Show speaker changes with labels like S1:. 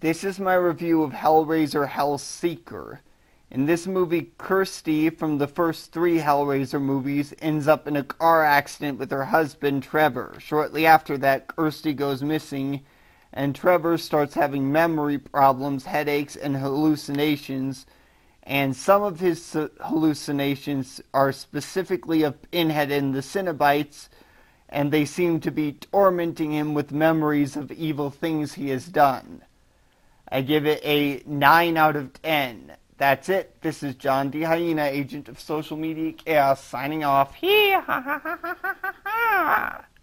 S1: This is my review of Hellraiser Hellseeker. In this movie, Kirsty from the first three Hellraiser movies ends up in a car accident with her husband, Trevor. Shortly after that, Kirsty goes missing, and Trevor starts having memory problems, headaches, and hallucinations. And some of his hallucinations are specifically of Pinhead and the Cenobites, and they seem to be tormenting him with memories of evil things he has done. I give it a 9 out of 10. That's it. This is John D. Hyena, agent of social media chaos, signing off. Hee ha ha ha ha ha ha.